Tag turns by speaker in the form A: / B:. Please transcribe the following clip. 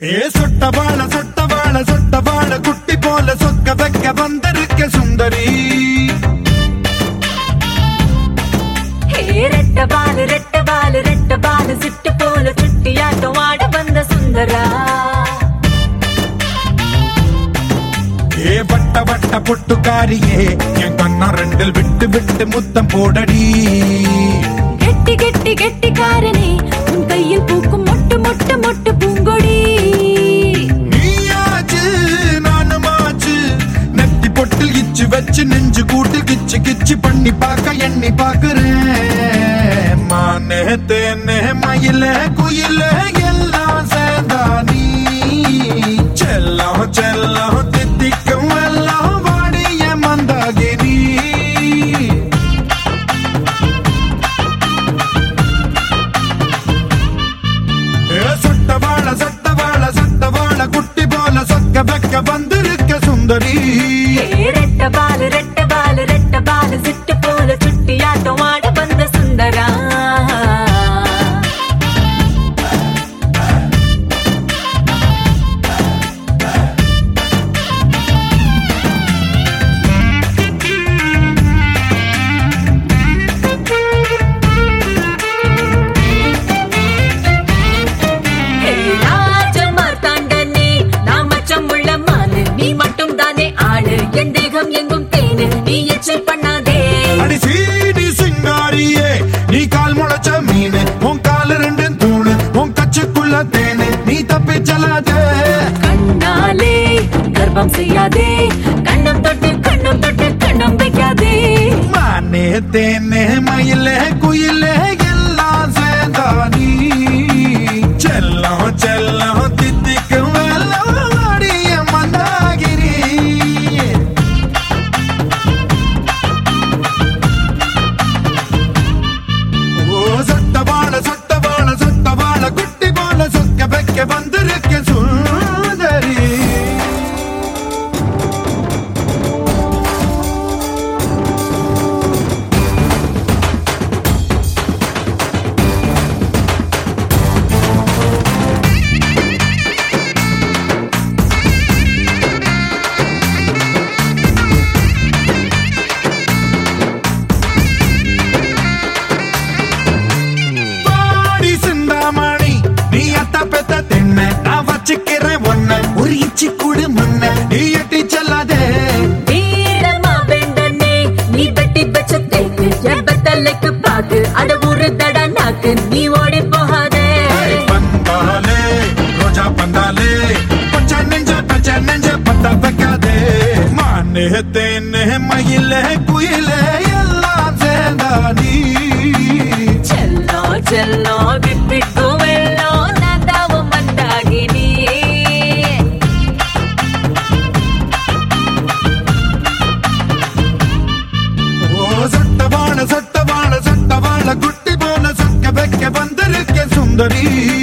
A: சொட்டவாள சொட்டவாள சொட்டவாள குட்டி போல சொக்க வைக்க வந்திருக்க சுந்தரி.
B: ரெட்டபாலு ரெட்டபாலு ரெட்டபாலு சிட்டு போல சுட்டியாட்டம் ஆட வந்த சுந்தரா.
A: வட்ட வட்ட பொட்டுக்காரியே என் கண்ணா ரெண்டில் விட்டு விட்டு முத்தம் போடடி.
B: கெட்டி கெட்டி கெட்டிக்காரனே உன் கையில் பூக்கும் மொட்டு மொட்டு மொட்டு பூங்கொடி.
A: நீயாச்சு நானுமாச்சு நெத்தி பொட்டில் கிச்சு வச்சு நெஞ்சு கூட்டு கிச்சு கிச்சு பண்ணி பார்க்க எண்ணி பாக்குறேன். மானே தேனே மயில குயில எல்லாம் சேர்ந்தா நீ செல்லம் செல்லம் தித்திக்கும் எல்லாம் வாடிய மந்தாகிரி. சொட்டவாள சொட்டவாள சொட்டவாள குட்டி போல சொக்க வைக்க வந்திருக்க சுந்தரி.
B: ரெட்டபாலு ரெட்டபாலு ரெட்டபாலு சிட்டு போல சுட்டியாட்டம் ஆட வந்த சுந்தரா.
A: நீ கால் முளைச்ச மீனு உன் கால ரெண்டு தூணு உன் கச்சுக்குள்ள தேனு நீ தப்பி செல்லாதே.
B: கண்ணாலே கர்ப்பம் செய்யாதே கண்ணம் தொட்டு கண்ணம் வைக்காதே.
A: மானே தேனே மயிலே குயிலே எல்லாம் சேர்ந்தா நீ செல்லம் செல்லம் தித்திக்கும் எல்லாம் வாடிய மந்தாகிரி. சொட்டவாள சொட்டவாள சொட்டவாள குட்டி போல சொக்க வைக்க வந்திருக்க சுந்தரி. நீ அத்த பெத்த தென்ன நான் வச்சுக்கிறேன் ஒன்ன ஒரு இச்சி கூடு முன்ன நீ எட்டி செல்லாதே.
B: வீரமா வேண்டனே நீ வெட்டி வச்ச தேக்கு எபத்தலைக்கு பாக்கு அட ஊரு தட நாக்கு நீ ஓடி போகாதே.
A: பந்தாலே ரோஜா பந்தாலே பச்சை நெஞ்ச பத்த வைக்காதே. மானே தேனே மயிலே குயிலே எல்லாம் சேர்ந்தா நீ
B: செல்லோ செல்லோ விப்பிட்டு வெள்ளோ நந்தாவும் மந்தாகினி.
A: சொட்டவாள சொட்டவாள சொட்டவாள குட்டி போல சொக்க வைக்க வந்திருக்க சுந்தரி.